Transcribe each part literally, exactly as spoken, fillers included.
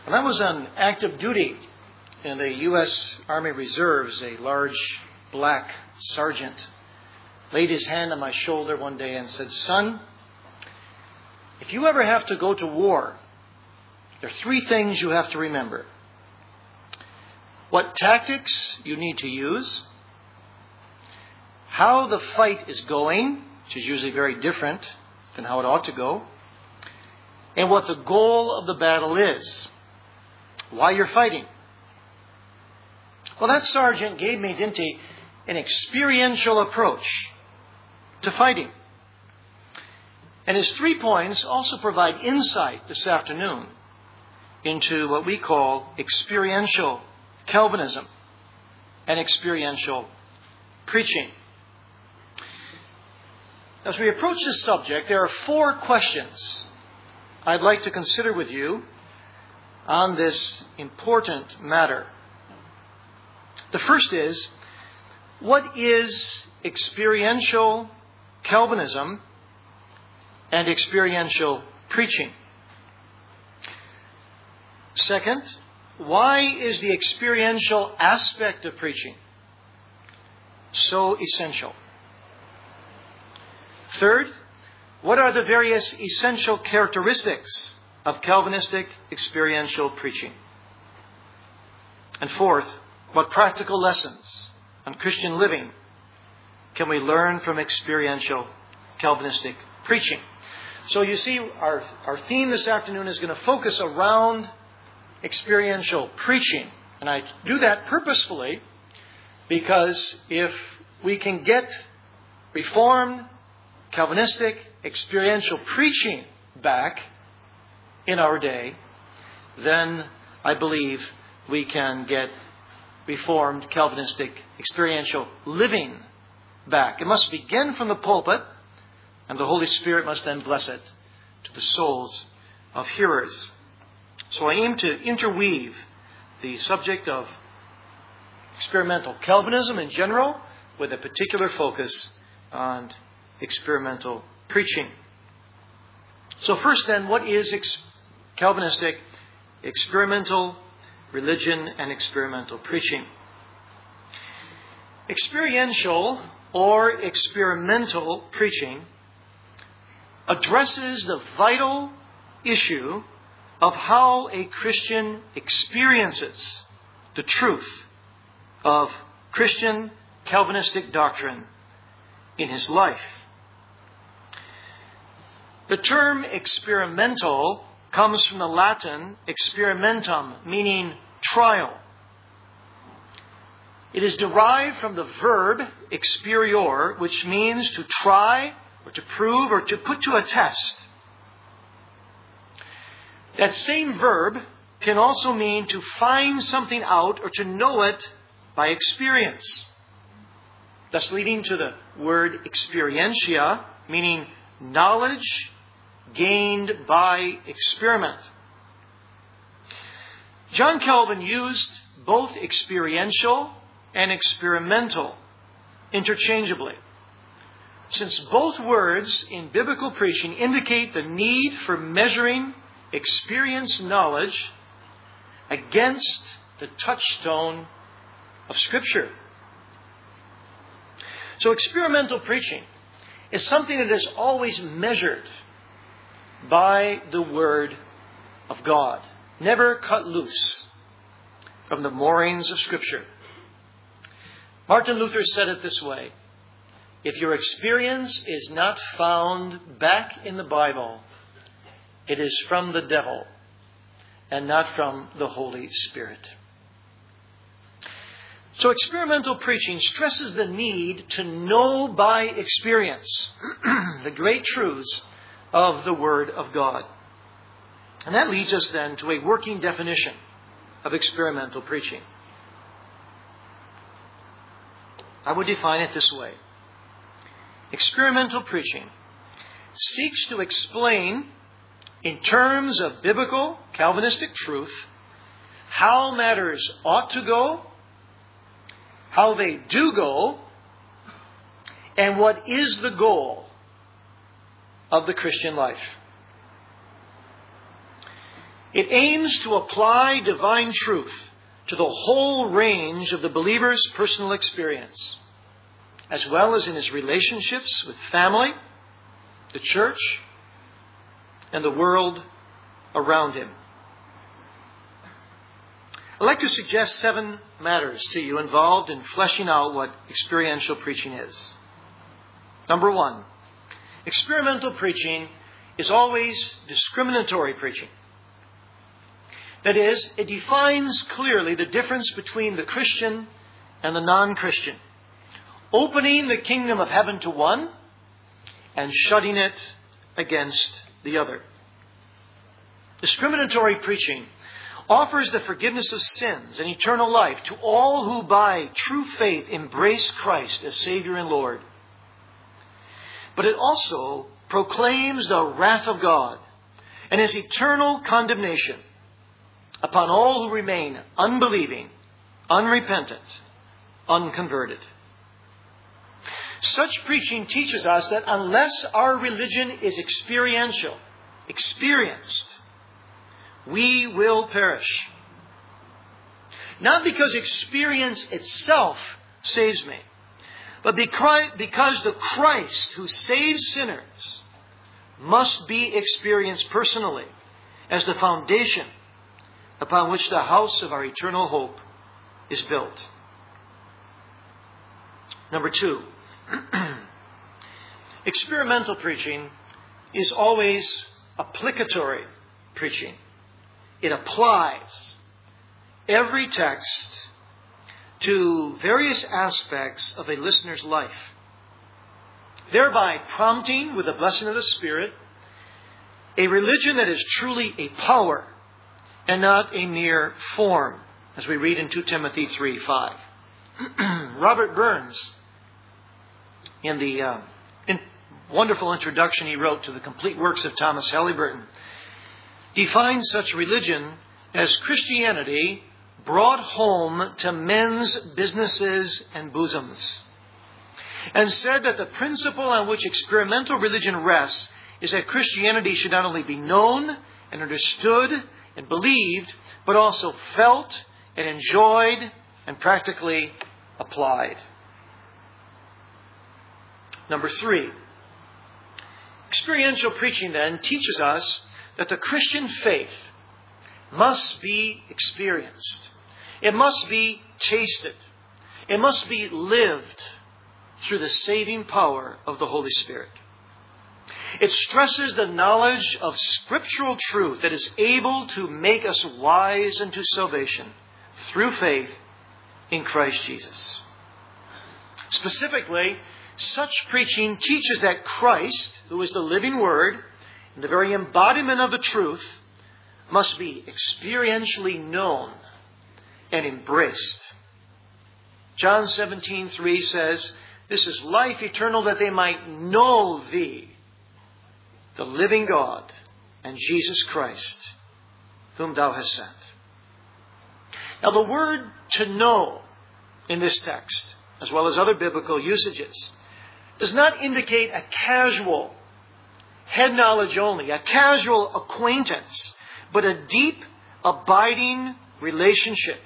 When I was on active duty in the U S Army Reserves, a large black sergeant laid his hand on my shoulder one day and said, "Son, if you ever have to go to war, there are three things you have to remember. What tactics you need to use, how the fight is going, which is usually very different than how it ought to go, and what the goal of the battle is, why you're fighting." Well, that sergeant gave me, didn't he, an experiential approach to fighting. And his three points also provide insight this afternoon into what we call experiential Calvinism and experiential preaching. As we approach this subject, there are four questions I'd like to consider with you on this important matter. The first is, what is experiential Calvinism and experiential preaching? Second, why is the experiential aspect of preaching so essential? Third, what are the various essential characteristics of Calvinistic experiential preaching? And fourth, what practical lessons on Christian living can we learn from experiential Calvinistic preaching? So you see, our, our theme this afternoon is going to focus around experiential preaching. And I do that purposefully because if we can get Reformed, Calvinistic, experiential preaching back in our day, then I believe we can get Reformed, Calvinistic, experiential living back. It must begin from the pulpit, and the Holy Spirit must then bless it to the souls of hearers. So I aim to interweave the subject of experimental Calvinism in general with a particular focus on experimental preaching. So first then, what is ex- Calvinistic experimental religion and experimental preaching? Experiential or experimental preaching addresses the vital issue of how a Christian experiences the truth of Christian Calvinistic doctrine in his life. The term experimental comes from the Latin experimentum, meaning trial. It is derived from the verb experior, which means to try or to prove or to put to a test. That same verb can also mean to find something out or to know it by experience. Thus leading to the word experientia, meaning knowledge gained by experiment. John Calvin used both experiential and experimental interchangeably, since both words in biblical preaching indicate the need for measuring experienced knowledge against the touchstone of Scripture. So experimental preaching is something that is always measured by the Word of God, never cut loose from the moorings of Scripture. Martin Luther said it this way: if your experience is not found back in the Bible, it is from the devil and not from the Holy Spirit. So experimental preaching stresses the need to know by experience the great truths of the Word of God. And that leads us then to a working definition of experimental preaching. I would define it this way. Experimental preaching seeks to explain, in terms of biblical Calvinistic truth, how matters ought to go, how they do go, and what is the goal of the Christian life. It aims to apply divine truth to the whole range of the believer's personal experience, as well as in his relationships with family, the church, and the world around him. I'd like to suggest seven matters to you involved in fleshing out what experiential preaching is. Number one, experimental preaching is always discriminatory preaching. That is, it defines clearly the difference between the Christian and the non-Christian, opening the kingdom of heaven to one and shutting it against the other. Discriminatory preaching offers the forgiveness of sins and eternal life to all who by true faith embrace Christ as Savior and Lord. But it also proclaims the wrath of God and His eternal condemnation upon all who remain unbelieving, unrepentant, unconverted. Such preaching teaches us that unless our religion is experiential, experienced, we will perish. Not because experience itself saves me, but because the Christ who saves sinners must be experienced personally as the foundation upon which the house of our eternal hope is built. Number two, experimental preaching is always applicatory preaching. It applies every text to various aspects of a listener's life, thereby prompting, with the blessing of the Spirit, a religion that is truly a power and not a mere form, as we read in Second Timothy three five. Robert Burns, in the uh, in wonderful introduction he wrote to the complete works of Thomas Halliburton, defines such religion as Christianity brought home to men's businesses and bosoms, and said that the principle on which experimental religion rests is that Christianity should not only be known and understood and believed, but also felt and enjoyed and practically applied. Number three, experiential preaching then teaches us that the Christian faith must be experienced. It must be tasted. It must be lived through the saving power of the Holy Spirit. It stresses the knowledge of scriptural truth that is able to make us wise unto salvation through faith in Christ Jesus. Specifically, such preaching teaches that Christ, who is the living Word, and the very embodiment of the truth, must be experientially known and embraced. John seventeen three says, "This is life eternal, that they might know Thee, the living God, and Jesus Christ, whom Thou hast sent." Now the word "to know" in this text, as well as other biblical usages, does not indicate a casual head knowledge only, a casual acquaintance, but a deep, abiding relationship.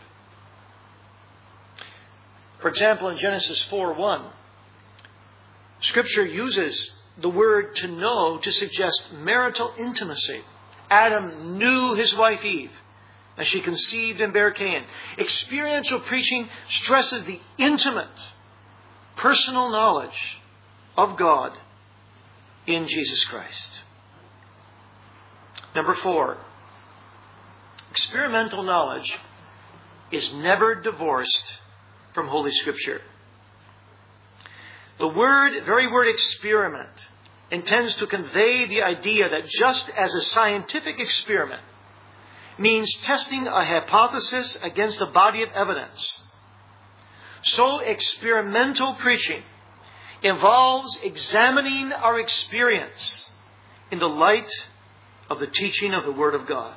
For example, in Genesis four one, Scripture uses the word "to know" to suggest marital intimacy. Adam knew his wife Eve as she conceived and bare Cain. Experiential preaching stresses the intimate, personal knowledge of God in Jesus Christ. Number four, experimental knowledge is never divorced from Holy Scripture. The word, very word experiment intends to convey the idea that just as a scientific experiment means testing a hypothesis against a body of evidence, so experimental preaching involves examining our experience in the light of the teaching of the Word of God.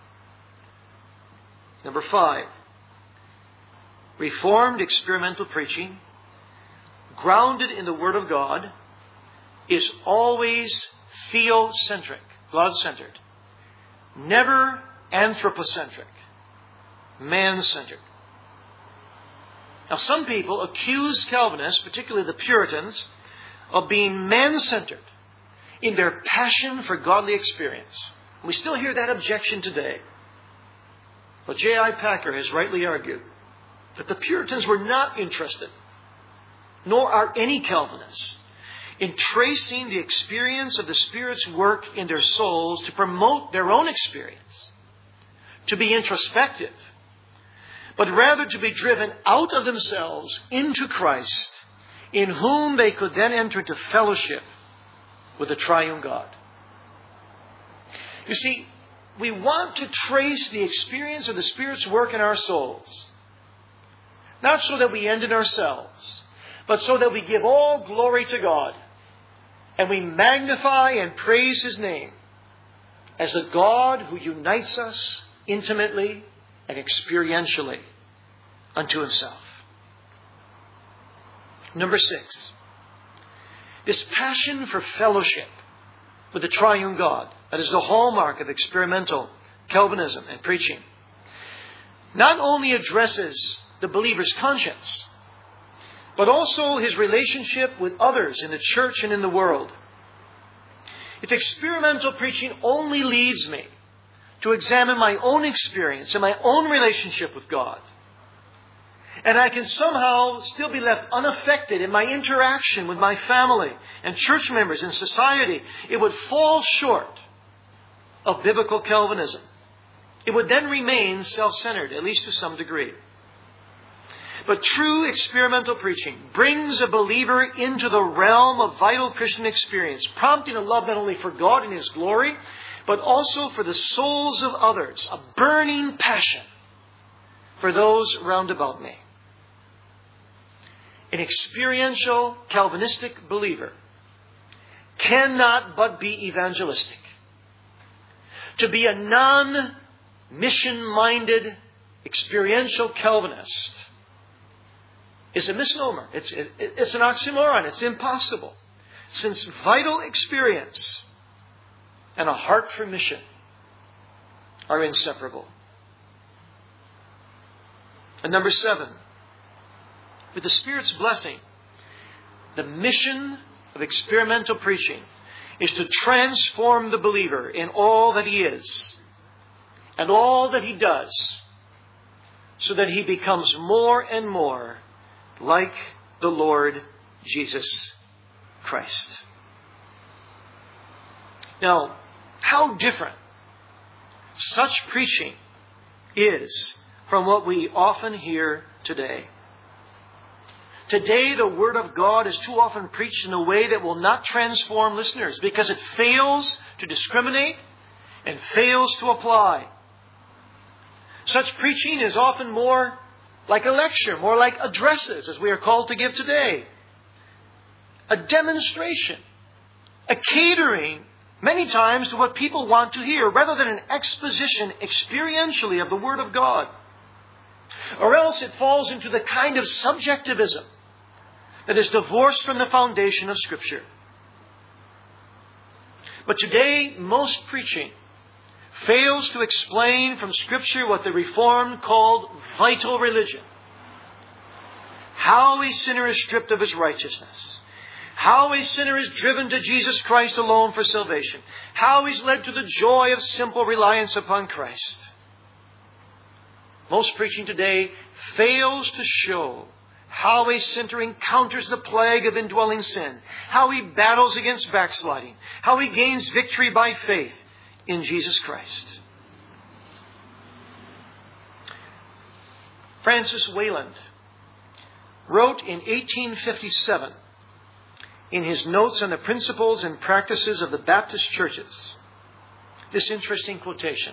Number five, Reformed experimental preaching, grounded in the Word of God, is always theocentric, God-centered, never anthropocentric, man-centered. Now, some people accuse Calvinists, particularly the Puritans, of being man-centered in their passion for godly experience. We still hear that objection today. But J I Packer has rightly argued that the Puritans were not interested, nor are any Calvinists, in tracing the experience of the Spirit's work in their souls to promote their own experience, to be introspective, but rather to be driven out of themselves into Christ, in whom they could then enter into fellowship with the triune God. You see, we want to trace the experience of the Spirit's work in our souls, not so that we end in ourselves, but so that we give all glory to God, and we magnify and praise His name as the God who unites us intimately and experientially unto Himself. Number six, this passion for fellowship with the triune God, that is the hallmark of experimental Calvinism and preaching, not only addresses the believer's conscience, but also his relationship with others in the church and in the world. If experimental preaching only leads me to examine my own experience and my own relationship with God, and I can somehow still be left unaffected in my interaction with my family and church members in society, it would fall short of biblical Calvinism. It would then remain self-centered, at least to some degree. But true experimental preaching brings a believer into the realm of vital Christian experience, prompting a love not only for God and His glory, but also for the souls of others, a burning passion for those round about me. An experiential Calvinistic believer cannot but be evangelistic. To be a non-mission-minded experiential Calvinist is a misnomer. It's, it, it's an oxymoron. It's impossible. Since vital experience and a heart for mission are inseparable. And number seven, with the Spirit's blessing, the mission of experimental preaching is to transform the believer in all that he is and all that he does, so that he becomes more and more like the Lord Jesus Christ. Now, how different such preaching is from what we often hear today. Today, the Word of God is too often preached in a way that will not transform listeners because it fails to discriminate and fails to apply. Such preaching is often more like a lecture, more like addresses, as we are called to give today. A demonstration, a catering, many times to what people want to hear, rather than an exposition experientially of the Word of God. Or else it falls into the kind of subjectivism that is divorced from the foundation of Scripture. But today, most preaching fails to explain from Scripture what the Reformed called vital religion. How a sinner is stripped of his righteousness. How a sinner is driven to Jesus Christ alone for salvation. How he's led to the joy of simple reliance upon Christ. Most preaching today fails to show how a sinner encounters the plague of indwelling sin, how he battles against backsliding, how he gains victory by faith in Jesus Christ. Francis Wayland wrote in eighteen fifty-seven in his notes on the principles and practices of the Baptist churches this interesting quotation.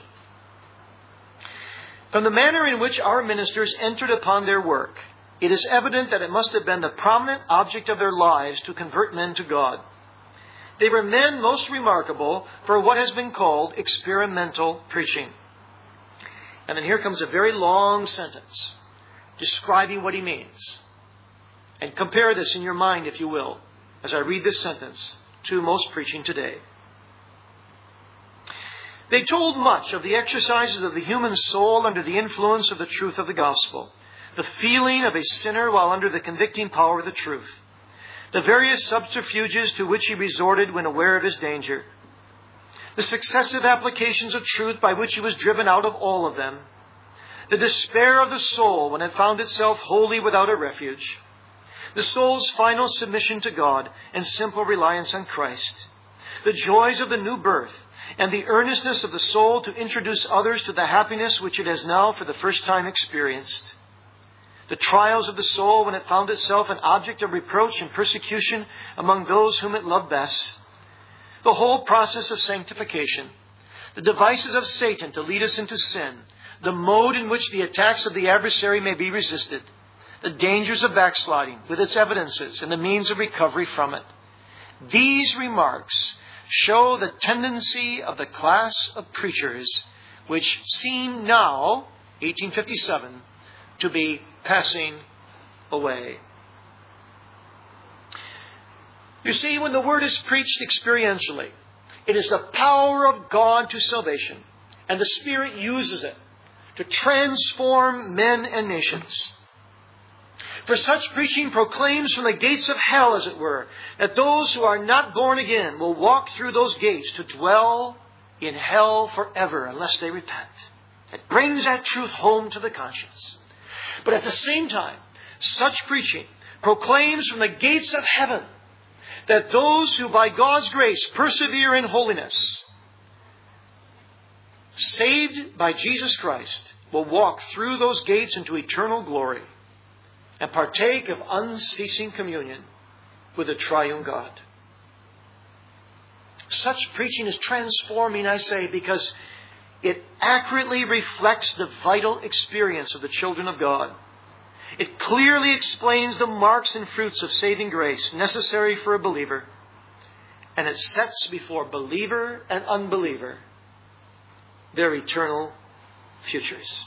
From the manner in which our ministers entered upon their work, it is evident that it must have been the prominent object of their lives to convert men to God. They were men most remarkable for what has been called experimental preaching. And then here comes a very long sentence describing what he means. And compare this in your mind, if you will, as I read this sentence to most preaching today. They told much of the exercises of the human soul under the influence of the truth of the gospel, the feeling of a sinner while under the convicting power of the truth, the various subterfuges to which he resorted when aware of his danger, the successive applications of truth by which he was driven out of all of them, the despair of the soul when it found itself wholly without a refuge, the soul's final submission to God and simple reliance on Christ, the joys of the new birth, and the earnestness of the soul to introduce others to the happiness which it has now for the first time experienced, the trials of the soul when it found itself an object of reproach and persecution among those whom it loved best, the whole process of sanctification, the devices of Satan to lead us into sin, the mode in which the attacks of the adversary may be resisted, the dangers of backsliding with its evidences and the means of recovery from it. These remarks show the tendency of the class of preachers which seem now, eighteen fifty-seven, to be passing away. You see, when the Word is preached experientially, it is the power of God to salvation, and the Spirit uses it to transform men and nations. For such preaching proclaims from the gates of hell, as it were, that those who are not born again will walk through those gates to dwell in hell forever unless they repent. It brings that truth home to the conscience. But at the same time, such preaching proclaims from the gates of heaven that those who by God's grace persevere in holiness, saved by Jesus Christ, will walk through those gates into eternal glory and partake of unceasing communion with the triune God. Such preaching is transforming, I say, because it accurately reflects the vital experience of the children of God. It clearly explains the marks and fruits of saving grace necessary for a believer. And it sets before believer and unbeliever their eternal futures.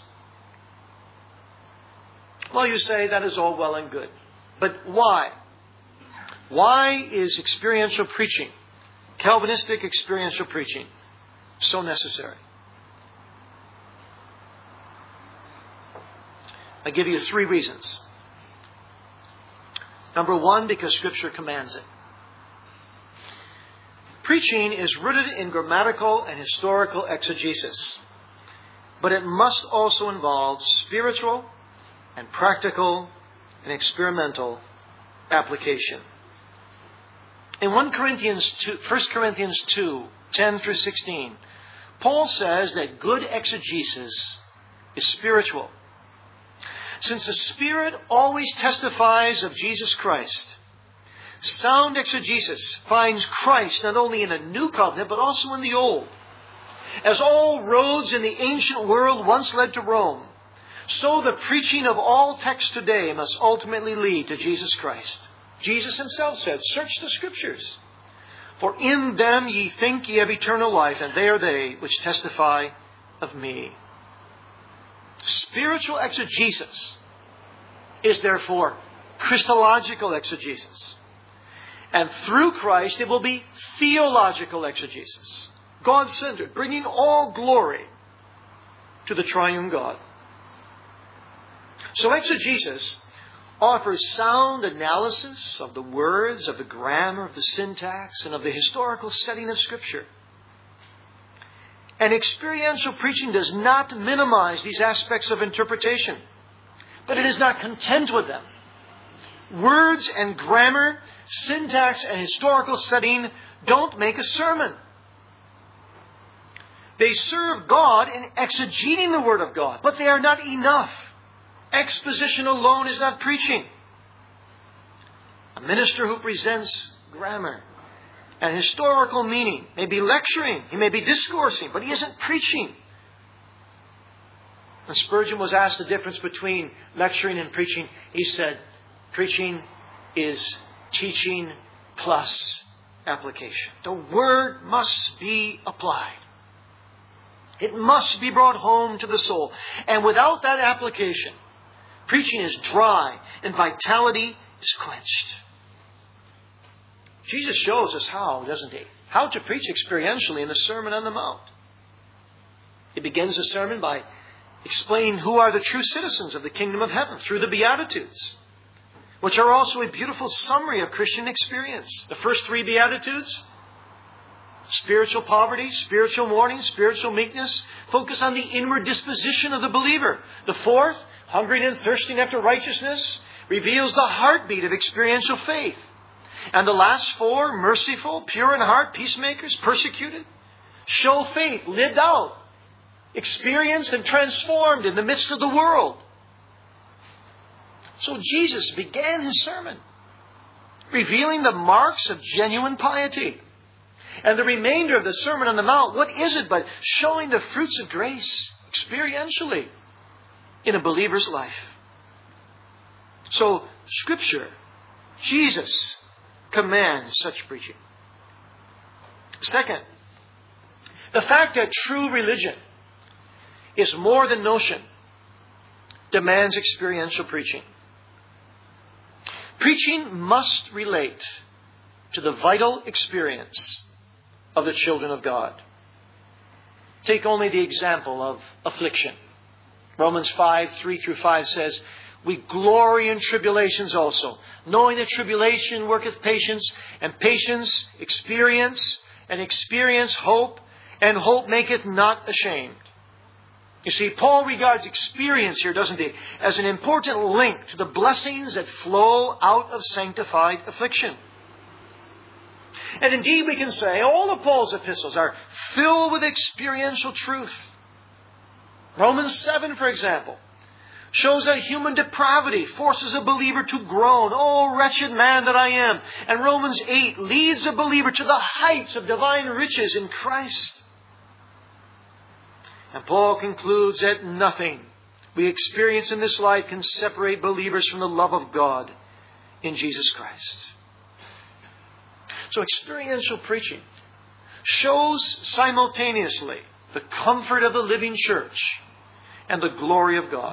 Well, you say that is all well and good. But why? Why is experiential preaching, Calvinistic experiential preaching, so necessary? I give you three reasons. Number one, because Scripture commands it. Preaching is rooted in grammatical and historical exegesis, but it must also involve spiritual and practical and experimental application. In First Corinthians two, First Corinthians two, ten through sixteen, Paul says that good exegesis is spiritual. Since the Spirit always testifies of Jesus Christ, sound exegesis finds Christ not only in the New Covenant, but also in the Old. As all roads in the ancient world once led to Rome, so the preaching of all texts today must ultimately lead to Jesus Christ. Jesus Himself said, "Search the Scriptures, for in them ye think ye have eternal life, and they are they which testify of me." Spiritual exegesis is therefore Christological exegesis. And through Christ it will be theological exegesis, God-centered, bringing all glory to the triune God. So exegesis offers sound analysis of the words, of the grammar, of the syntax, and of the historical setting of Scripture. And experiential preaching does not minimize these aspects of interpretation, but it is not content with them. Words and grammar, syntax and historical setting don't make a sermon. They serve God in exegeting the Word of God, but they are not enough. Exposition alone is not preaching. A minister who presents grammar and historical meaning may be lecturing, he may be discoursing, but he isn't preaching. When Spurgeon was asked the difference between lecturing and preaching, he said, preaching is teaching plus application. The Word must be applied. It must be brought home to the soul. And without that application, preaching is dry and vitality is quenched. Jesus shows us how, doesn't He? How to preach experientially in the Sermon on the Mount. He begins the sermon by explaining who are the true citizens of the kingdom of heaven through the Beatitudes, which are also a beautiful summary of Christian experience. The first three Beatitudes, spiritual poverty, spiritual mourning, spiritual meekness, focus on the inward disposition of the believer. The fourth, hungering and thirsting after righteousness, reveals the heartbeat of experiential faith. And the last four, merciful, pure in heart, peacemakers, persecuted, show faith lived out, experienced and transformed in the midst of the world. So Jesus began His sermon revealing the marks of genuine piety. And the remainder of the Sermon on the Mount, what is it but showing the fruits of grace experientially in a believer's life? So, Scripture, Jesus commands such preaching. Second, the fact that true religion is more than notion demands experiential preaching. Preaching must relate to the vital experience of the children of God. Take only the example of affliction. Romans five, three through five says, "We glory in tribulations also, knowing that tribulation worketh patience, and patience experience, and experience hope, and hope maketh not ashamed." You see, Paul regards experience here, doesn't he, as an important link to the blessings that flow out of sanctified affliction. And indeed we can say all of Paul's epistles are filled with experiential truth. Romans seven, for example, shows that human depravity forces a believer to groan, "Oh, wretched man that I am." And Romans eight leads a believer to the heights of divine riches in Christ. And Paul concludes that nothing we experience in this life can separate believers from the love of God in Jesus Christ. So experiential preaching shows simultaneously the comfort of the living church and the glory of God.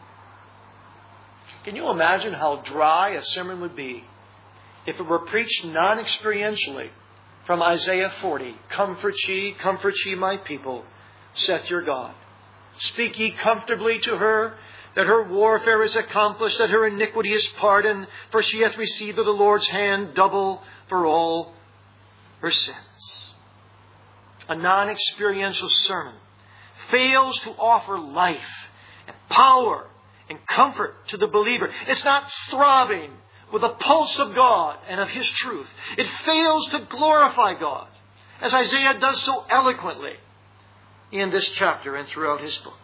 Can you imagine how dry a sermon would be if it were preached non-experientially from Isaiah forty? "Comfort ye, comfort ye my people, saith your God. Speak ye comfortably to her, that her warfare is accomplished, that her iniquity is pardoned, for she hath received of the Lord's hand double for all her sins." A non-experiential sermon fails to offer life and power and comfort to the believer. It's not throbbing with the pulse of God and of His truth. It fails to glorify God, as Isaiah does so eloquently in this chapter and throughout his book.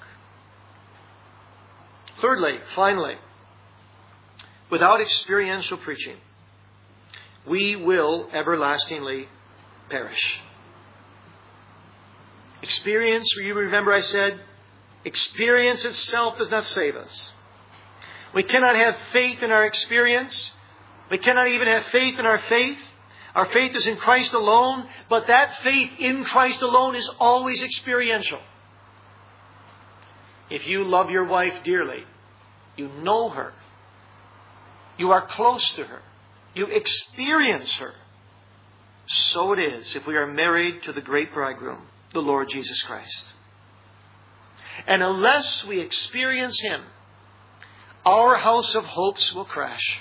Thirdly, finally, without experiential preaching, we will everlastingly perish. Experience, you remember I said, experience itself does not save us. We cannot have faith in our experience. We cannot even have faith in our faith. Our faith is in Christ alone, but that faith in Christ alone is always experiential. If you love your wife dearly, you know her. You are close to her. You experience her. So it is if we are married to the great bridegroom, the Lord Jesus Christ. And unless we experience Him, our house of hopes will crash.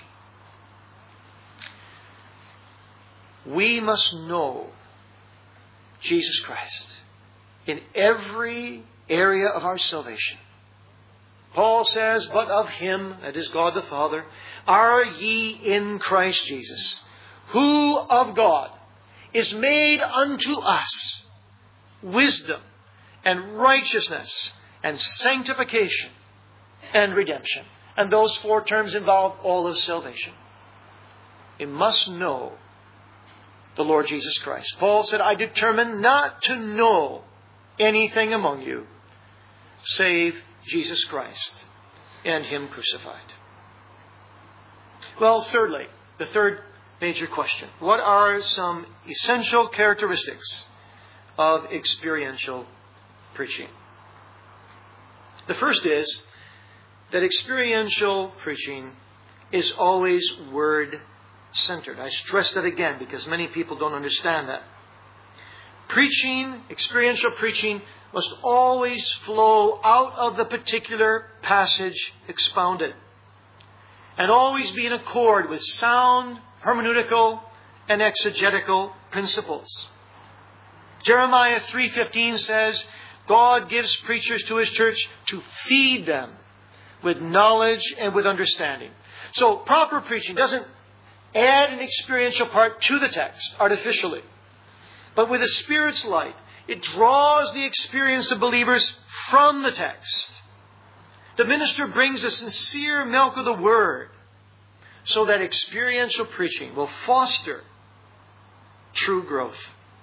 We must know Jesus Christ in every area of our salvation. Paul says, "But of Him," that is God the Father, "are ye in Christ Jesus, who of God is made unto us wisdom and righteousness and sanctification and redemption." And those four terms involve all of salvation. We must know the Lord Jesus Christ. Paul said, "I determined not to know anything among you save Jesus Christ and Him crucified." Well, thirdly, the third major question. What are some essential characteristics of experiential preaching? The first is that experiential preaching is always word-centered. I stress that again because many people don't understand that. Preaching, experiential preaching, must always flow out of the particular passage expounded, and always be in accord with sound hermeneutical and exegetical principles. Jeremiah three fifteen says, God gives preachers to His church to feed them with knowledge and with understanding. So proper preaching doesn't add an experiential part to the text artificially, but with the Spirit's light, it draws the experience of believers from the text. The minister brings the sincere milk of the Word, so that experiential preaching will foster true growth.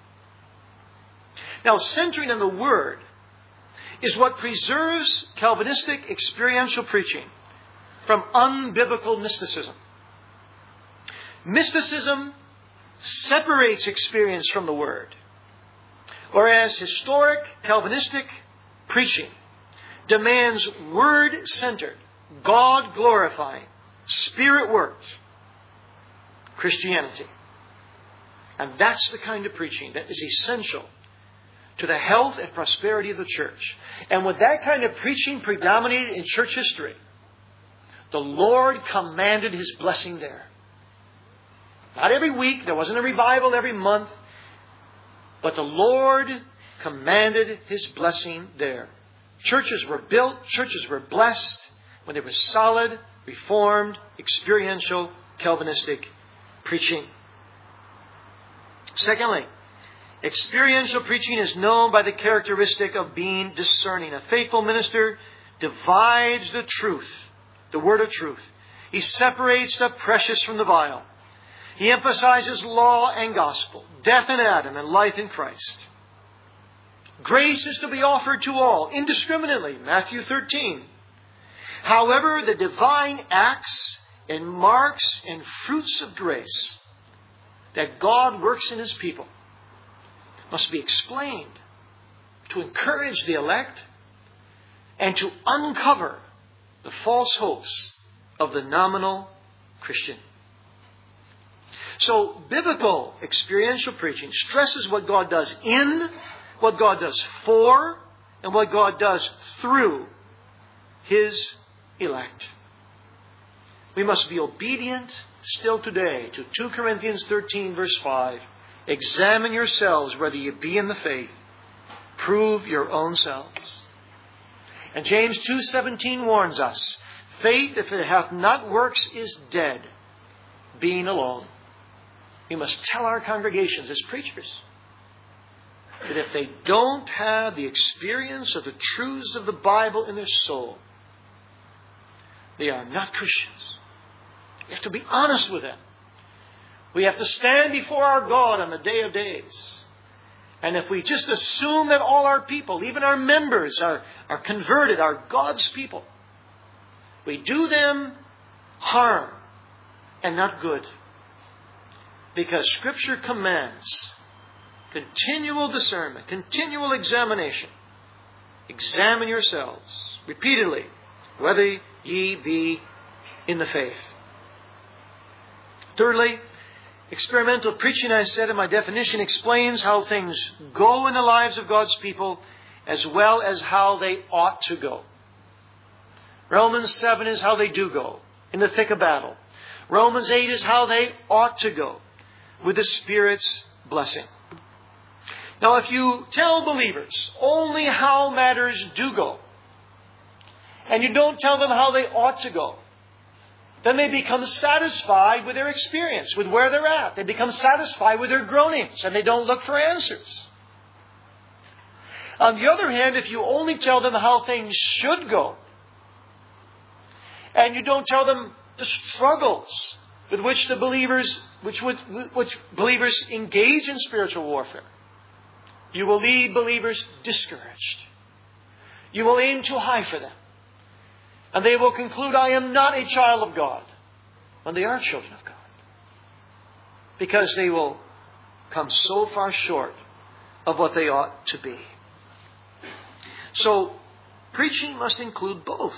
Now, centering on the Word is what preserves Calvinistic experiential preaching from unbiblical mysticism. Mysticism separates experience from the Word, whereas historic Calvinistic preaching demands Word-centered, God-glorifying, Spirit-worked Christianity. And that's the kind of preaching that is essential to the health and prosperity of the church. And with that kind of preaching predominated in church history, the Lord commanded His blessing there. Not every week, there wasn't a revival every month, but the Lord commanded His blessing there. Churches were built, churches were blessed when there was solid, Reformed, experiential, Calvinistic preaching. Secondly, experiential preaching is known by the characteristic of being discerning. A faithful minister divides the truth, the word of truth. He separates the precious from the vile. He emphasizes law and gospel, death in Adam and life in Christ. Grace is to be offered to all, indiscriminately, Matthew thirteen. However, the divine acts and marks and fruits of grace that God works in His people must be explained to encourage the elect and to uncover the false hopes of the nominal Christian. So, biblical experiential preaching stresses what God does in, what God does for, and what God does through His elect. We must be obedient still today to two Corinthians thirteen verse five. Examine yourselves whether you be in the faith. Prove your own selves. And James two seventeen warns us, faith, if it hath not works, is dead, being alone. We must tell our congregations as preachers that if they don't have the experience of the truths of the Bible in their soul, they are not Christians. We have to be honest with them. We have to stand before our God on the day of days. And if we just assume that all our people, even our members, are, are converted, are God's people, we do them harm and not good. Because Scripture commands continual discernment, continual examination. Examine yourselves repeatedly, whether ye be in the faith. Thirdly, experimental preaching, I said in my definition, explains how things go in the lives of God's people as well as how they ought to go. Romans seven is how they do go, in the thick of battle. Romans eight is how they ought to go, with the Spirit's blessing. Now, if you tell believers only how matters do go, and you don't tell them how they ought to go, then they become satisfied with their experience, with where they're at. They become satisfied with their groanings, and they don't look for answers. On the other hand, if you only tell them how things should go, and you don't tell them the struggles with which the believers, which, would, which believers engage in spiritual warfare, you will leave believers discouraged. You will aim too high for them. And they will conclude, I am not a child of God, when they are children of God. Because they will come so far short of what they ought to be. So, preaching must include both.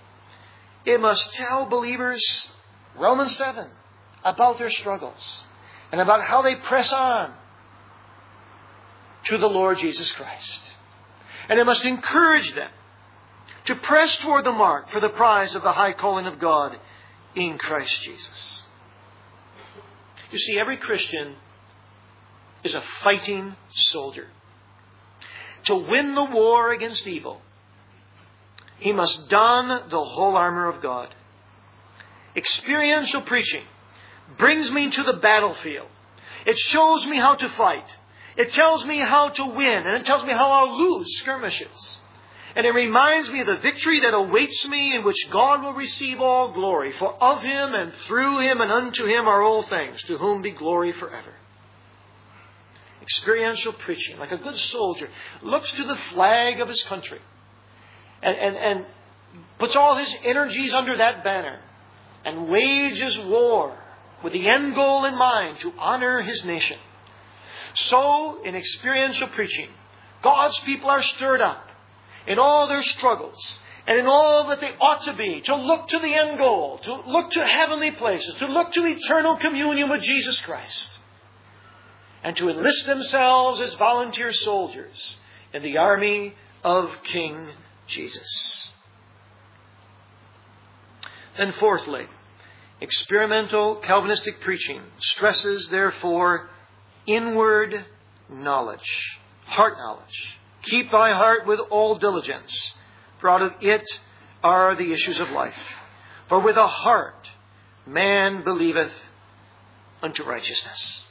It must tell believers, Romans seven, about their struggles and about how they press on to the Lord Jesus Christ. And I must encourage them to press toward the mark for the prize of the high calling of God in Christ Jesus. You see, every Christian is a fighting soldier. To win the war against evil, he must don the whole armor of God. Experiential preaching brings me to the battlefield. It shows me how to fight. It tells me how to win. And it tells me how I'll lose skirmishes. And it reminds me of the victory that awaits me, in which God will receive all glory. For of Him and through Him and unto Him are all things, to whom be glory forever. Experiential preaching, like a good soldier, looks to the flag of his country and, and, and puts all his energies under that banner and wages war with the end goal in mind, to honor his nation. So, in experiential preaching, God's people are stirred up in all their struggles and in all that they ought to be, to look to the end goal, to look to heavenly places, to look to eternal communion with Jesus Christ, and to enlist themselves as volunteer soldiers in the army of King Jesus. Then fourthly, experimental Calvinistic preaching stresses, therefore, inward knowledge, heart knowledge. Keep thy heart with all diligence, for out of it are the issues of life. For with a heart man believeth unto righteousness.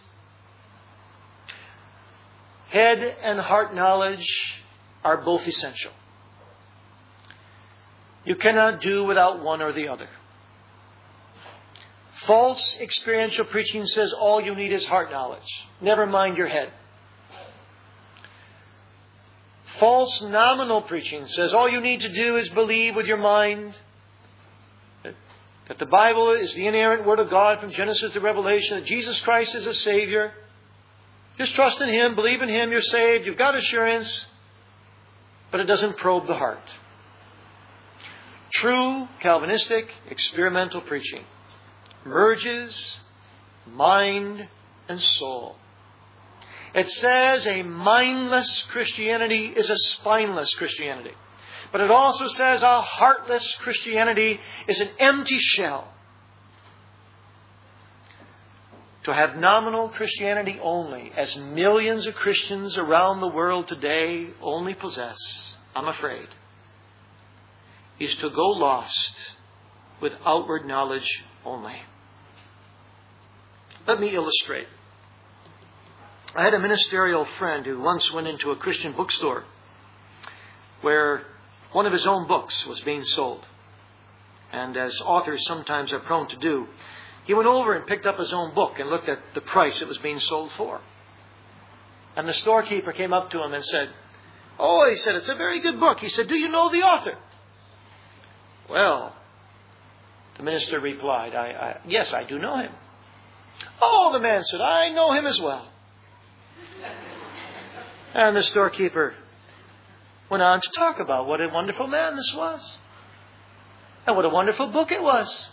Head and heart knowledge are both essential. You cannot do without one or the other. False experiential preaching says all you need is heart knowledge. Never mind your head. False nominal preaching says all you need to do is believe with your mind that, that the Bible is the inerrant Word of God from Genesis to Revelation, that Jesus Christ is a Savior. Just trust in Him, believe in Him, you're saved, you've got assurance, but it doesn't probe the heart. True Calvinistic experimental preaching merges mind and soul. It says a mindless Christianity is a spineless Christianity. But it also says a heartless Christianity is an empty shell. To have nominal Christianity only, as millions of Christians around the world today only possess, I'm afraid, is to go lost with outward knowledge only. Let me illustrate. I had a ministerial friend who once went into a Christian bookstore where one of his own books was being sold. And as authors sometimes are prone to do, he went over and picked up his own book and looked at the price it was being sold for. And the storekeeper came up to him and said, "Oh," he said, "it's a very good book." He said, "Do you know the author?" "Well," the minister replied, I, I, yes, I do know him." "Oh," the man said, "I know him as well." And the storekeeper went on to talk about what a wonderful man this was. And what a wonderful book it was.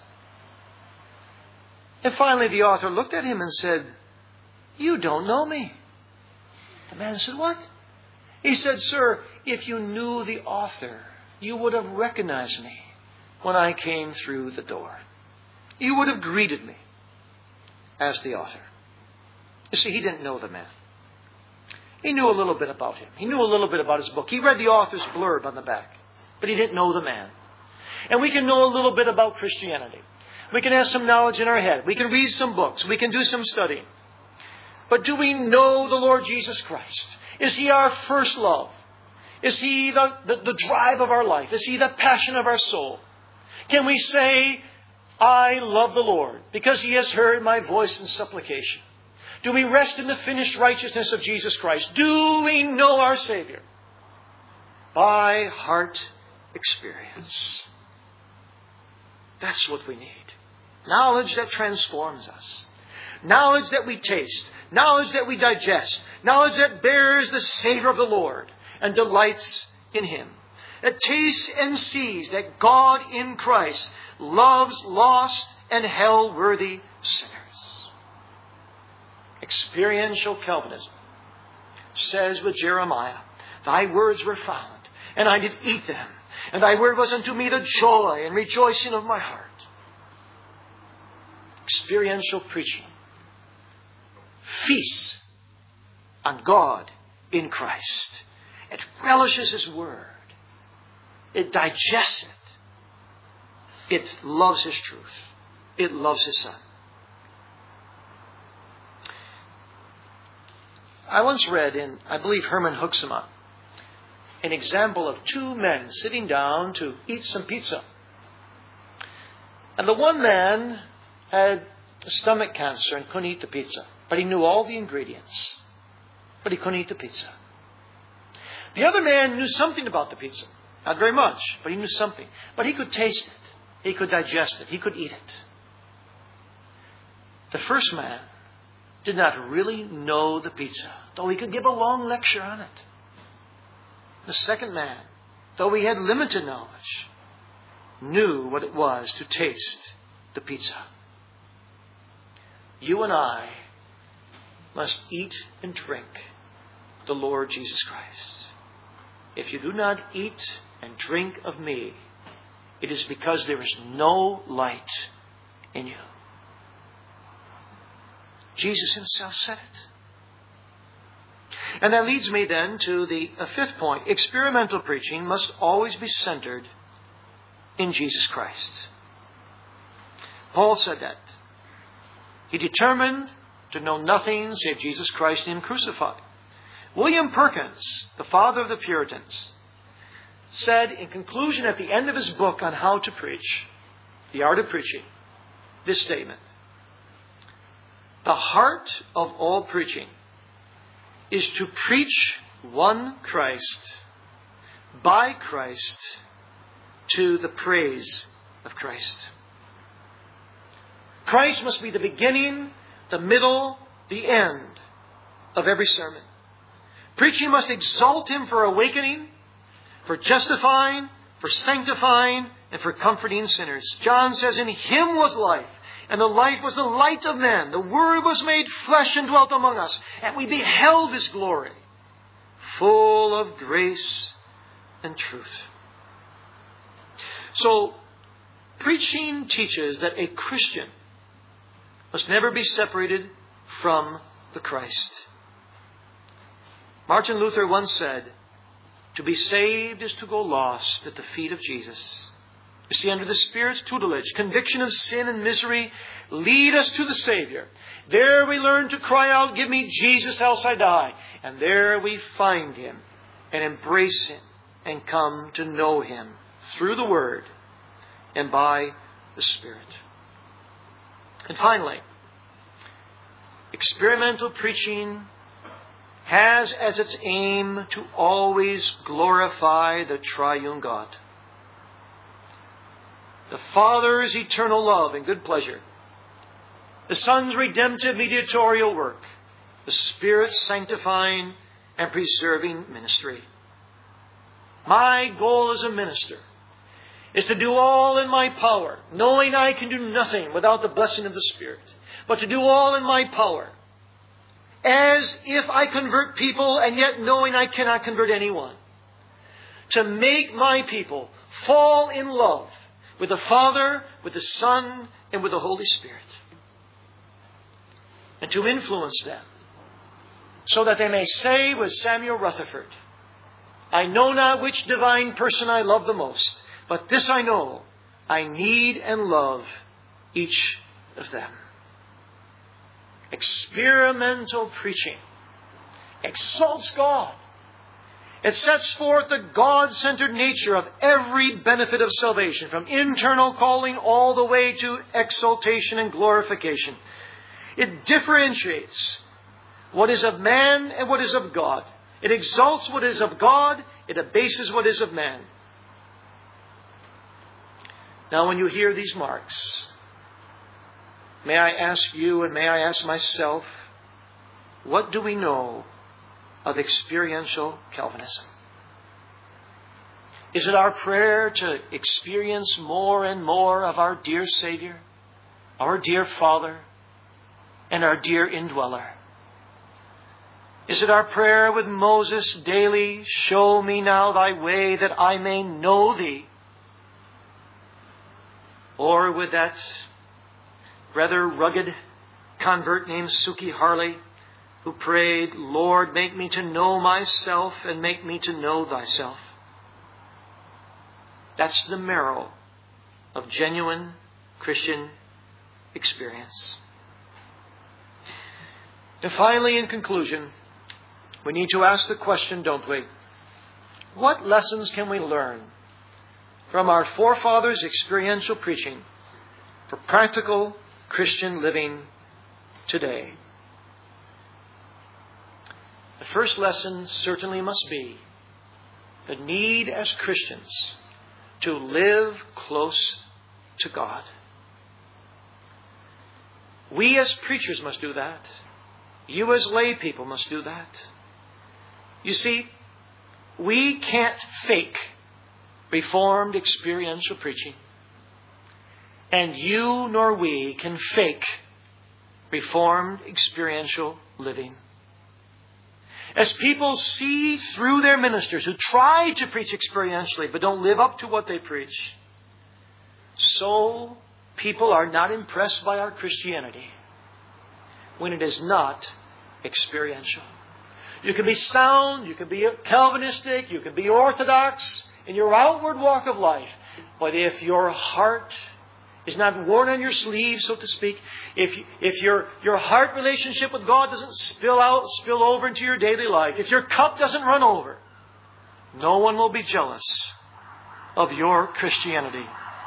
And finally the author looked at him and said, "You don't know me." The man said, "What?" He said, "Sir, if you knew the author, you would have recognized me when I came through the door. You would have greeted me as the author." You see, he didn't know the man. He knew a little bit about him. He knew a little bit about his book. He read the author's blurb on the back, but he didn't know the man. And we can know a little bit about Christianity. We can have some knowledge in our head. We can read some books. We can do some studying. But do we know the Lord Jesus Christ? Is He our first love? Is He the, the, the drive of our life? Is He the passion of our soul? Can we say, "I love the Lord because He has heard my voice in supplication"? Do we rest in the finished righteousness of Jesus Christ? Do we know our Savior? By heart experience. That's what we need. Knowledge that transforms us. Knowledge that we taste. Knowledge that we digest. Knowledge that bears the savor of the Lord and delights in Him. That tastes and sees that God in Christ loves lost and hell-worthy sinners. Experiential Calvinism says with Jeremiah, "Thy words were found, and I did eat them. And thy word was unto me the joy and rejoicing of my heart. Experiential preaching feasts on God in Christ. It relishes His word. It digests it. It loves His truth. It loves His Son. I once read in, I believe, Herman Hoeksema, an example of two men sitting down to eat some pizza. And the one man had stomach cancer and couldn't eat the pizza. But he knew all the ingredients. But he couldn't eat the pizza. The other man knew something about the pizza. Not very much, but he knew something. But he could taste it. He could digest it. He could eat it. The first man did not really know the pizza, though he could give a long lecture on it. The second man, though he had limited knowledge, knew what it was to taste the pizza. You and I must eat and drink the Lord Jesus Christ. If you do not eat and drink of me, it is because there is no light in you. Jesus Himself said it. And that leads me then to the uh, fifth point. Experimental preaching must always be centered in Jesus Christ. Paul said that. He determined to know nothing save Jesus Christ and Him crucified. William Perkins, the father of the Puritans, said in conclusion at the end of his book on how to preach, The Art of Preaching, this statement: the heart of all preaching is to preach one Christ, by Christ, to the praise of Christ. Christ must be the beginning, the middle, the end of every sermon. Preaching must exalt Him for awakening, for justifying, for sanctifying, and for comforting sinners. John says, in Him was life, and the life was the light of men. The Word was made flesh and dwelt among us, and we beheld His glory, full of grace and truth. So, preaching teaches that a Christian must never be separated from the Christ. Martin Luther once said, to be saved is to go lost at the feet of Jesus. You see, under the Spirit's tutelage, conviction of sin and misery lead us to the Savior. There we learn to cry out, give me Jesus, else I die. And there we find Him and embrace Him and come to know Him through the Word and by the Spirit. And finally, experimental preaching has as its aim to always glorify the triune God. The Father's eternal love and good pleasure, the Son's redemptive mediatorial work, the Spirit's sanctifying and preserving ministry. My goal as a minister is to do all in my power, knowing I can do nothing without the blessing of the Spirit, but to do all in my power, as if I convert people and yet knowing I cannot convert anyone, to make my people fall in love with the Father, with the Son, and with the Holy Spirit. And to influence them so that they may say with Samuel Rutherford, I know not which divine person I love the most, but this I know, I need and love each of them. Experimental preaching exalts God. It sets forth the God-centered nature of every benefit of salvation, from internal calling all the way to exaltation and glorification. It differentiates what is of man and what is of God. It exalts what is of God. It abases what is of man. Now, when you hear these marks, may I ask you and may I ask myself, what do we know of experiential Calvinism? Is it our prayer to experience more and more of our dear Savior, our dear Father, and our dear indweller? Is it our prayer with Moses daily, show me now thy way that I may know thee? Or with that rather rugged convert named Suki Harley, who prayed, Lord, make me to know myself and make me to know thyself. That's the marrow of genuine Christian experience. And finally, in conclusion, we need to ask the question, don't we? What lessons can we learn from our forefathers' experiential preaching for practical Christian living today? The first lesson certainly must be the need as Christians to live close to God. We as preachers must do that. You as lay people must do that. You see, we can't fake Reformed experiential preaching. And you nor we can fake Reformed experiential living. As people see through their ministers who try to preach experientially but don't live up to what they preach, so people are not impressed by our Christianity when it is not experiential. You can be sound, you can be Calvinistic, you can be Orthodox in your outward walk of life, but if your heart is not worn on your sleeve, so to speak, if if your your heart relationship with God doesn't spill out, spill over into your daily life, if your cup doesn't run over, no one will be jealous of your Christianity.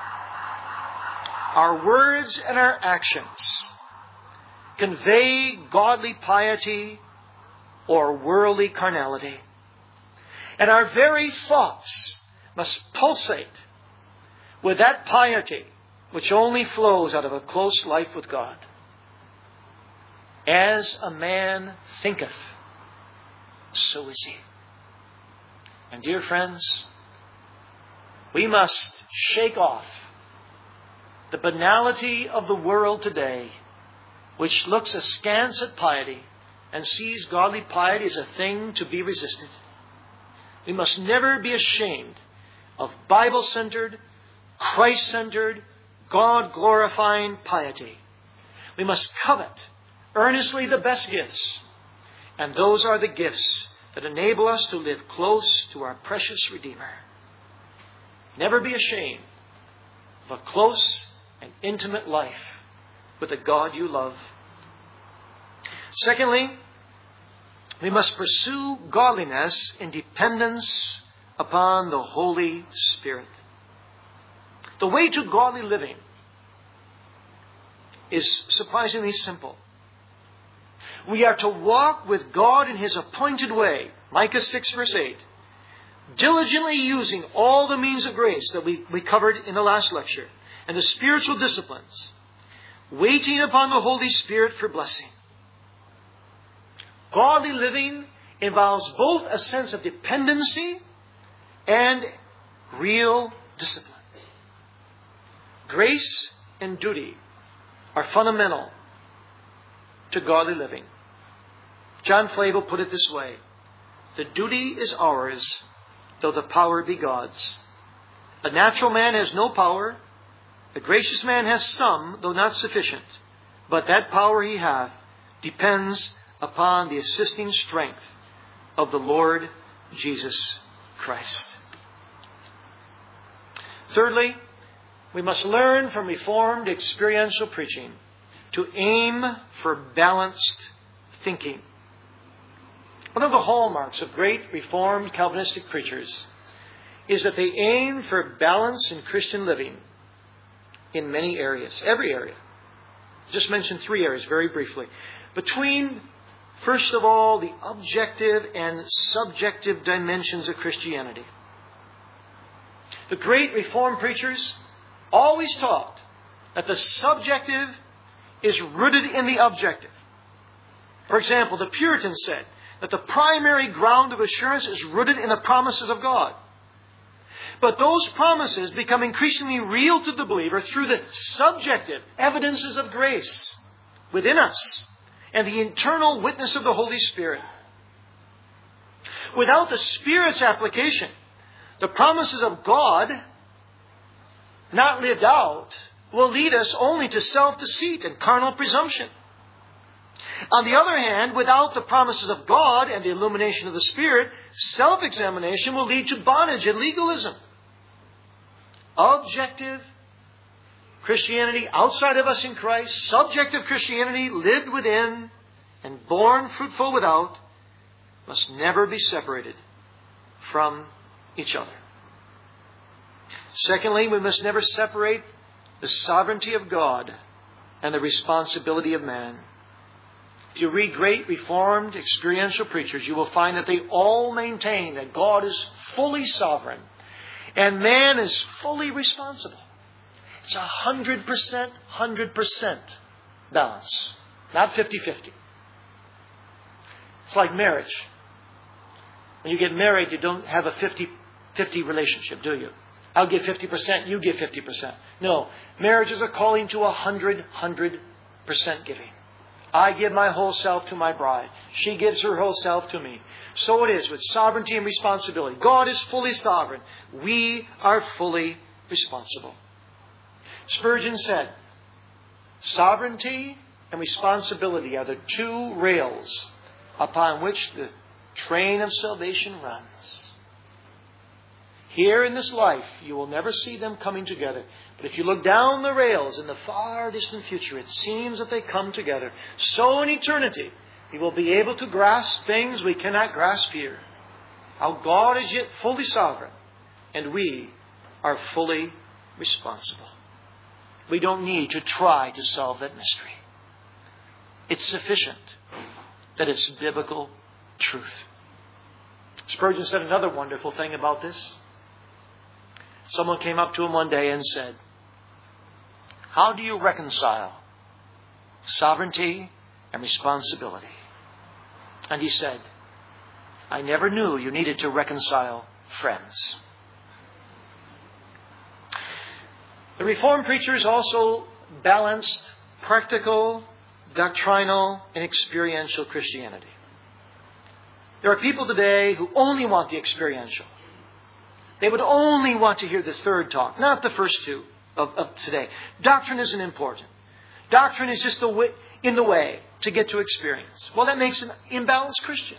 Our words and our actions convey godly piety or worldly carnality. And our very thoughts must pulsate with that piety which only flows out of a close life with God. As a man thinketh, so is he. And dear friends, we must shake off the banality of the world today, which looks askance at piety and sees godly piety as a thing to be resisted. We must never be ashamed of Bible-centered, Christ-centered, God-glorifying piety. We must covet earnestly the best gifts, and those are the gifts that enable us to live close to our precious Redeemer. Never be ashamed of a close and intimate life with the God you love. Secondly, we must pursue godliness in dependence upon the Holy Spirit. The way to godly living is surprisingly simple. We are to walk with God in His appointed way, Micah six verse eight, diligently using all the means of grace that we, we covered in the last lecture, and the spiritual disciplines, waiting upon the Holy Spirit for blessing. Godly living involves both a sense of dependency and real discipline. Grace and duty are fundamental to godly living. John Flavel put it this way: the duty is ours, though the power be God's. A natural man has no power. A gracious man has some, though not sufficient. But that power he hath depends upon the assisting strength of the Lord Jesus Christ. Thirdly, we must learn from Reformed experiential preaching to aim for balanced thinking. One of the hallmarks of great Reformed Calvinistic preachers is that they aim for balance in Christian living in many areas, every area. Just mention three areas very briefly. Between, first of all, the objective and subjective dimensions of Christianity. The great Reformed preachers always taught that the subjective is rooted in the objective. For example, the Puritans said that the primary ground of assurance is rooted in the promises of God. But those promises become increasingly real to the believer through the subjective evidences of grace within us and the internal witness of the Holy Spirit. Without the Spirit's application, the promises of God, not lived out, will lead us only to self-deceit and carnal presumption. On the other hand, without the promises of God and the illumination of the Spirit, self-examination will lead to bondage and legalism. Objective Christianity outside of us in Christ, subjective Christianity lived within and born fruitful without, must never be separated from each other. Secondly, we must never separate the sovereignty of God and the responsibility of man. If you read great Reformed experiential preachers, you will find that they all maintain that God is fully sovereign and man is fully responsible. It's a hundred percent, hundred percent balance, not fifty-fifty. It's like marriage. When you get married, you don't have a fifty-fifty relationship, do you? I'll give fifty percent, you give fifty percent. No, marriage is a calling to a hundred, hundred percent giving. I give my whole self to my bride. She gives her whole self to me. So it is with sovereignty and responsibility. God is fully sovereign. We are fully responsible. Spurgeon said, sovereignty and responsibility are the two rails upon which the train of salvation runs. Here in this life, you will never see them coming together. But if you look down the rails in the far distant future, it seems that they come together. So in eternity, we will be able to grasp things we cannot grasp here. How God is yet fully sovereign, and we are fully responsible. We don't need to try to solve that mystery. It's sufficient that it's biblical truth. Spurgeon said another wonderful thing about this. Someone came up to him one day and said, how do you reconcile sovereignty and responsibility? And he said, I never knew you needed to reconcile friends. The Reformed preachers also balanced practical, doctrinal, and experiential Christianity. There are people today who only want the experiential. They would only want to hear the third talk, not the first two of, of today. Doctrine isn't important. Doctrine is just the way, in the way to get to experience. Well, that makes an imbalanced Christian.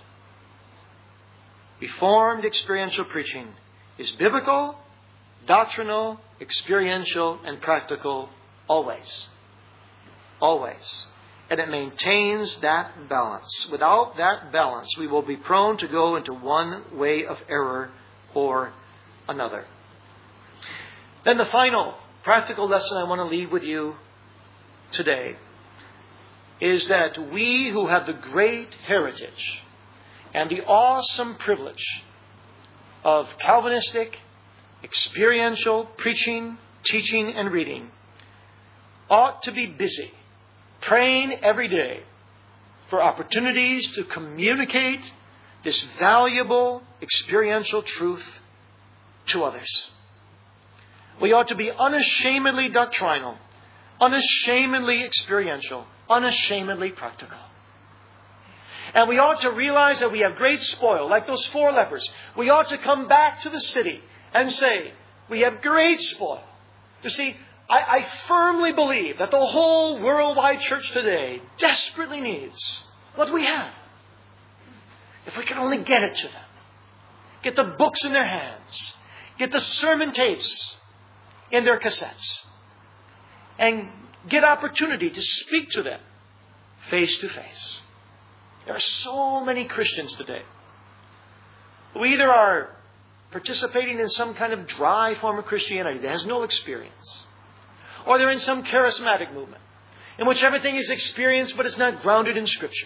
Reformed experiential preaching is biblical, doctrinal, experiential, and practical always. Always. And it maintains that balance. Without that balance, we will be prone to go into one way of error or another. Then the final practical lesson I want to leave with you today is that we who have the great heritage and the awesome privilege of Calvinistic, experiential preaching, teaching, and reading ought to be busy, praying every day for opportunities to communicate this valuable experiential truth to others. We ought to be unashamedly doctrinal, unashamedly experiential, unashamedly practical. And we ought to realize that we have great spoil, like those four lepers. We ought to come back to the city and say, we have great spoil. You see, I, I firmly believe that the whole worldwide church today desperately needs what we have. If we could only get it to them. Get the books in their hands. Get the sermon tapes in their cassettes. And get opportunity to speak to them face to face. There are so many Christians today who either are participating in some kind of dry form of Christianity that has no experience, or they're in some charismatic movement in which everything is experienced but it's not grounded in Scripture.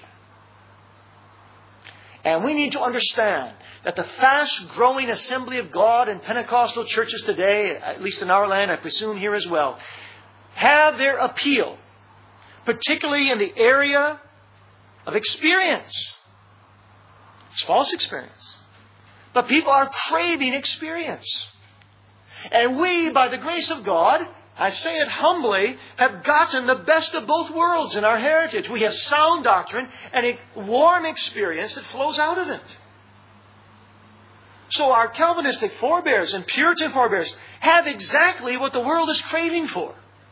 And we need to understand that the fast-growing Assembly of God and Pentecostal churches today, at least in our land, I presume here as well, have their appeal, particularly in the area of experience. It's false experience. But people are craving experience. And we, by the grace of God, I say it humbly, have gotten the best of both worlds in our heritage. We have sound doctrine and a warm experience that flows out of it. So our Calvinistic forebears and Puritan forebears have exactly what the world is craving for.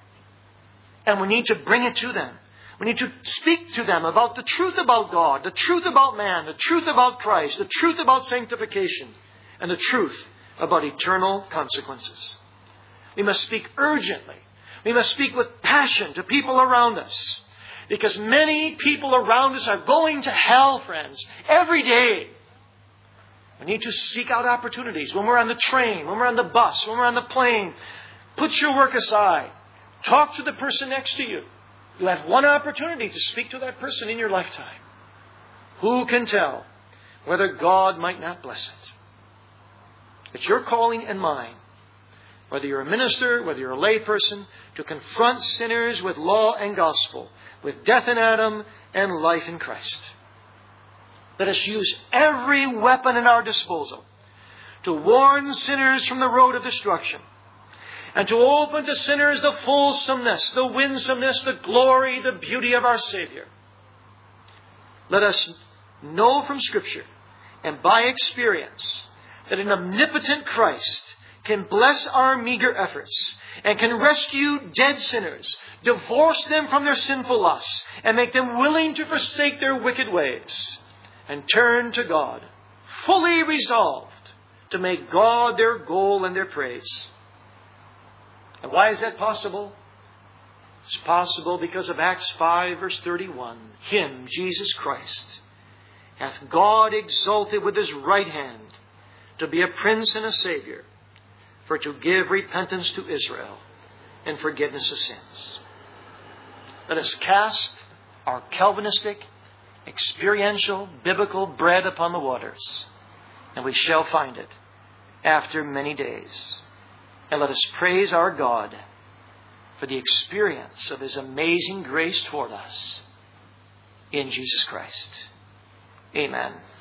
And we need to bring it to them. We need to speak to them about the truth about God, the truth about man, the truth about Christ, the truth about sanctification, and the truth about eternal consequences. We must speak urgently. We must speak with passion to people around us. Because many people around us are going to hell, friends, every day. We need to seek out opportunities when we're on the train, when we're on the bus, when we're on the plane. Put your work aside. Talk to the person next to you. You have one opportunity to speak to that person in your lifetime. Who can tell whether God might not bless it? It's your calling and mine, whether you're a minister, whether you're a lay person, to confront sinners with law and gospel, with death in Adam and life in Christ. Let us use every weapon at our disposal to warn sinners from the road of destruction and to open to sinners the fulsomeness, the winsomeness, the glory, the beauty of our Savior. Let us know from Scripture and by experience that an omnipotent Christ can bless our meager efforts and can rescue dead sinners, divorce them from their sinful lusts, and make them willing to forsake their wicked ways and turn to God, fully resolved to make God their goal and their praise. And why is that possible? It's possible because of Acts five, verse thirty-one. Him, Jesus Christ, hath God exalted with His right hand to be a Prince and a Savior, for to give repentance to Israel and forgiveness of sins. Let us cast our Calvinistic, experiential, biblical bread upon the waters, and we shall find it after many days. And let us praise our God for the experience of His amazing grace toward us in Jesus Christ. Amen.